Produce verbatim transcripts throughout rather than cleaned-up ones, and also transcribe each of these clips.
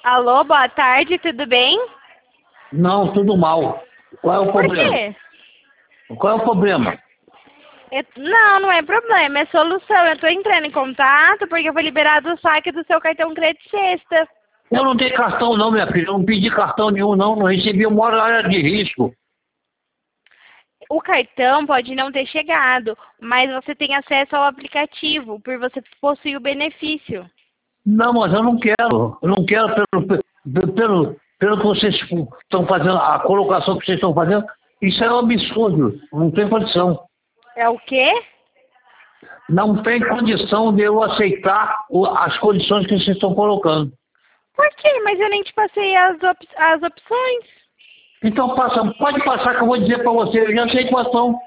Alô, boa tarde, tudo bem? Não, tudo mal. Qual é o Por problema? quê? Qual é o problema? Eu- Não, não é problema, é solução. Eu tô entrando em contato porque foi liberado o saque do seu cartão crédito sexta. Eu não tenho cartão não, minha filha. Eu não pedi cartão nenhum, não. Não recebi uma hora de risco. O cartão pode não ter chegado, mas você tem acesso ao aplicativo, por você possuir o benefício. Não, mas eu não quero. Eu não quero pelo, pelo, pelo, pelo que vocês estão fazendo, a colocação que vocês estão fazendo. Isso é um absurdo. Não tem condição. É o quê? Não tem condição de eu aceitar o- as condições que vocês estão colocando. Por quê? Mas eu nem te passei as, op as opções. Então passa, pode passar que eu vou dizer para você. Eu já sei quais são.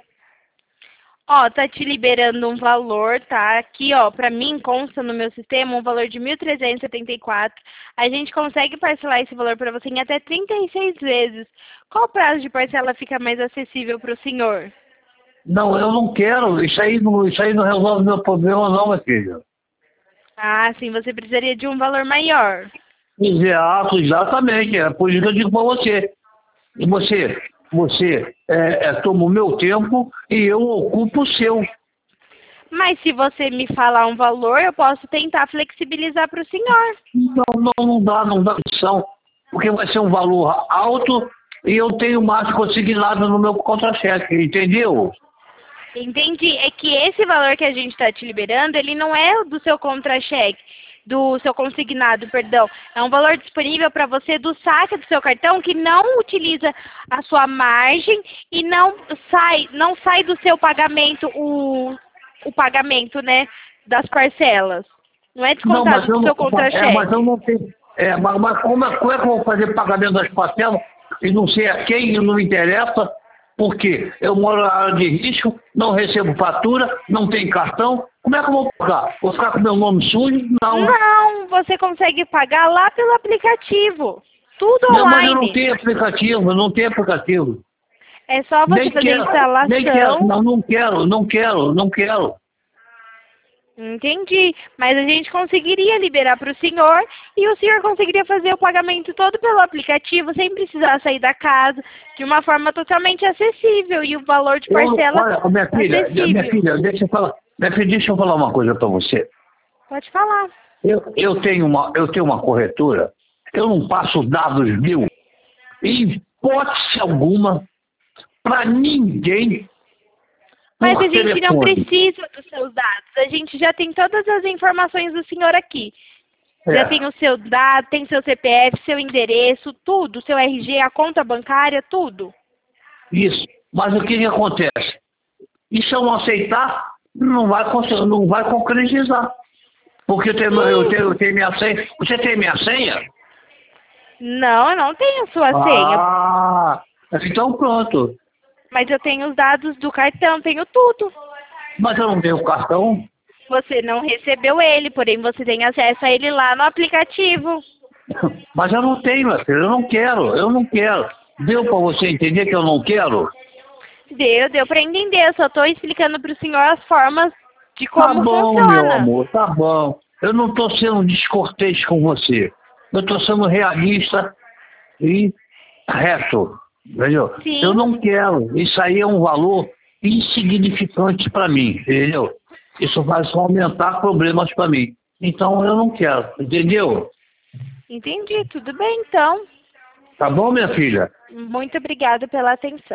Ó, tá te liberando um valor, tá? Aqui, ó, pra mim consta no meu sistema um valor de mil trezentos e setenta e quatro. A gente consegue parcelar esse valor pra você em até trinta e seis vezes. Qual prazo de parcela fica mais acessível pro senhor? Não, eu não quero. Isso aí não, isso aí não resolve meu problema, não, minha filha. Ah, sim, você precisaria de um valor maior. Exato, exatamente. É por isso que eu digo para você. E você, você é, é, toma o meu tempo e eu ocupo o seu. Mas se você me falar um valor, eu posso tentar flexibilizar pro senhor. Não, não, não dá, não dá opção. Porque vai ser um valor alto e eu tenho mais consignado no meu contra-cheque, entendeu? Entendi. É que esse valor que a gente está te liberando, ele não é do seu contra-cheque, do seu consignado, perdão. É um valor disponível para você do saque do seu cartão que não utiliza a sua margem e não sai, não sai do seu pagamento o, o pagamento, né, das parcelas. Não é Não, mas descontado eu do não, seu é, mas eu contra-cheque. não tenho. É, mas, mas como, é, como é que eu vou fazer pagamento das parcelas e não sei a quem, e não me interessa? Porque eu moro na área de risco, não recebo fatura, não tenho cartão. Como é que eu vou pagar? Vou ficar com meu nome sujo? Não. Não, você consegue pagar lá pelo aplicativo. Tudo Não, mas eu não online. tenho aplicativo, eu não tenho aplicativo. É só você Nem fazer a quero, nem quero. instalação. Não, não quero, não quero, não quero. Entendi, mas a gente conseguiria liberar para o senhor e o senhor conseguiria fazer o pagamento todo pelo aplicativo sem precisar sair da casa, de uma forma totalmente acessível e o valor de Eu, parcela olha, minha filha, minha acessível. filha, deixa eu falar, minha filha, deixa eu falar uma coisa para você. Pode falar. Eu, eu, tenho uma, eu tenho uma corretora, eu não passo dados mil, em hipótese alguma, para ninguém Mas por a gente não telefone. precisa dos seus dados, a gente já tem todas as informações do senhor aqui. Já tem É, o seu dado, tem seu C P F, seu endereço, tudo, seu R G, a conta bancária, tudo. isso. Mas o que, que acontece? E se eu não aceitar, não vai, cons- não vai concretizar. Porque eu tenho, eu, tenho, eu tenho minha senha. Você tem minha senha? Não, eu não tenho sua senha, Ah, então pronto. mas eu tenho os dados do cartão, tenho tudo. Mas eu não tenho cartão. Você não recebeu ele, porém você tem acesso a ele lá no aplicativo. Mas eu não tenho, meu filho, eu não quero, eu não quero. Deu para você entender que eu não quero? Deu, deu para entender. Eu só estou explicando para o senhor as formas de Tá como bom, meu funciona. amor, tá bom. Eu não estou sendo descortês com você. Eu estou sendo realista e reto. Entendeu? Sim, Eu não quero. Isso aí é um valor insignificante para mim, entendeu? Isso vai só aumentar problemas para mim. Então eu não quero, entendeu? entendi. Tudo bem, então. Tá bom, minha filha? Muito obrigada pela atenção.